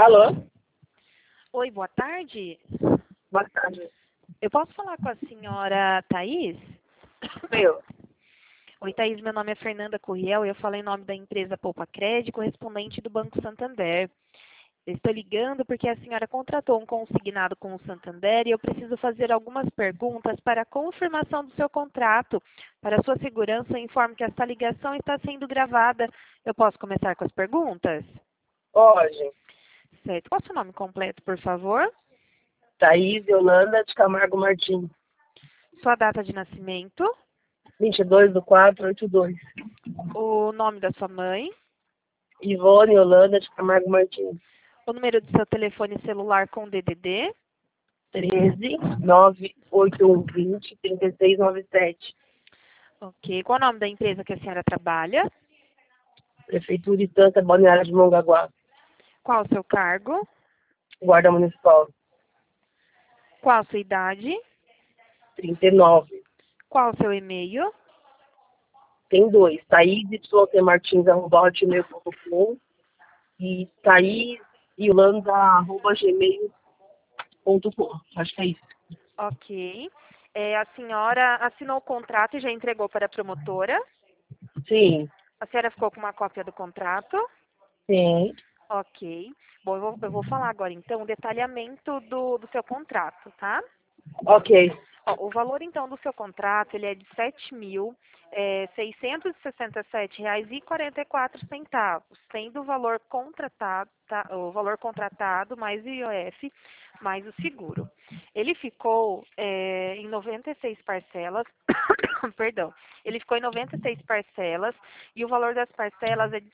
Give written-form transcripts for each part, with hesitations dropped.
Alô? Oi, boa tarde. Boa tarde. Eu posso falar com a senhora Thaís? Meu, Oi, Thaís, meu nome é Fernanda Curriel e eu falo em nome da empresa Poupa Crédito, correspondente do Banco Santander. Eu estou ligando porque a senhora contratou um consignado com o Santander e eu preciso fazer algumas perguntas para a confirmação do seu contrato. Para sua segurança, eu informo que esta ligação está sendo gravada. Eu posso começar com as perguntas? hoje, Certo. Qual é o seu nome completo, por favor? Thaís Yolanda de Camargo Martins, Sua data de nascimento? 22/4/82. O nome da sua mãe? Ivone Yolanda de Camargo Martins, O número do seu telefone celular com DDD? 13 98120 3697. Ok. Qual é o nome da empresa que a senhora trabalha? Prefeitura e Santa Balneário de Mongaguá, Qual o seu cargo? Guarda Municipal, Qual a sua idade? 39. Qual o seu e-mail? Tem dois, thaís.martins@hotmail.com e thaísyolanda@gmail.com. Acho que é isso. Ok. A senhora assinou o contrato e já entregou para a promotora? Sim, A senhora ficou com uma cópia do contrato? sim. Ok. Bom, eu vou falar agora então o detalhamento do seu contrato, tá? Ok. Ó, o valor, então, do seu contrato, ele é de R$ 7.667,44, sendo o valor contratado mais o IOF, mais o seguro. Ele ficou em 96 parcelas, perdão, ele ficou em 96 parcelas e o valor das parcelas é de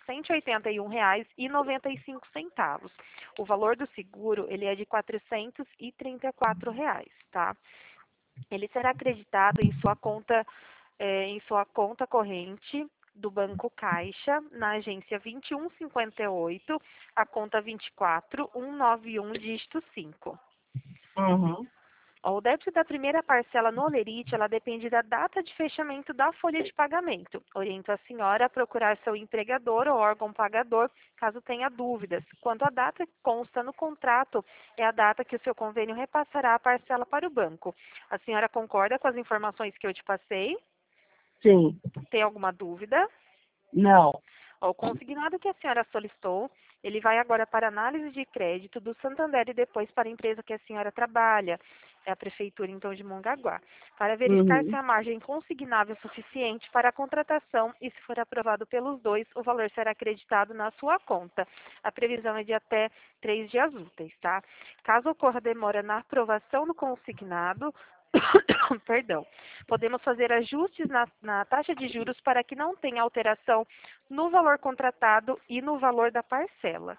R$ 181,95. O valor do seguro, ele é de R$ 434, tá? Ele será acreditado em sua conta corrente do Banco Caixa, na agência 2158, a conta 24191, dígito 5. Uhum. O débito da primeira parcela no Olerite, ela depende da data de fechamento da folha de pagamento. Oriento a senhora a procurar seu empregador ou órgão pagador, caso tenha dúvidas. Quanto à data que consta no contrato, é a data que o seu convênio repassará a parcela para o banco. A senhora concorda com as informações que eu te passei? Sim. Tem alguma dúvida? Não. O consignado que a senhora solicitou, ele vai agora para análise de crédito do Santander e depois para a empresa que a senhora trabalha, é a Prefeitura, então, de Mongaguá, para verificar se Uhum. a margem consignável é suficiente para a contratação e, se for aprovado pelos dois, o valor será acreditado na sua conta. A previsão é de até 3 dias úteis, tá? Caso ocorra demora na aprovação do consignado, perdão, podemos fazer ajustes na taxa de juros para que não tenha alteração no valor contratado e no valor da parcela.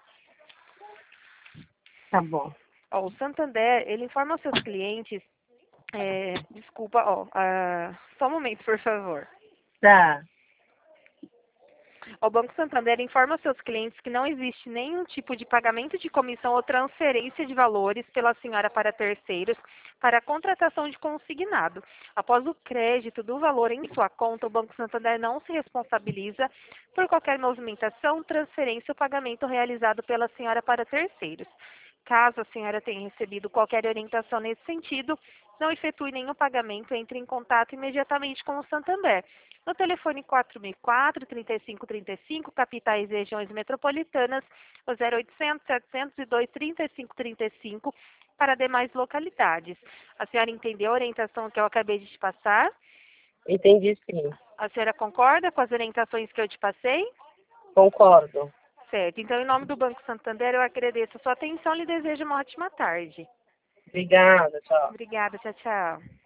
Tá bom. O Santander, ele informa aos seus clientes, desculpa, só um momento, por favor. Tá. O Banco Santander informa aos seus clientes que não existe nenhum tipo de pagamento de comissão ou transferência de valores pela senhora para terceiros para a contratação de consignado. Após o crédito do valor em sua conta, o Banco Santander não se responsabiliza por qualquer movimentação, transferência ou pagamento realizado pela senhora para terceiros. Caso a senhora tenha recebido qualquer orientação nesse sentido, não efetue nenhum pagamento, entre em contato imediatamente com o Santander. No telefone 4004-3535, capitais e regiões metropolitanas, o 0800-702-3535, para demais localidades. A senhora entendeu a orientação que eu acabei de te passar? Entendi, sim. A senhora concorda com as orientações que eu te passei? Concordo. Certo. Então, em nome do Banco Santander, eu agradeço a sua atenção e lhe desejo uma ótima tarde. Obrigada, tchau. Obrigada. Tchau, tchau.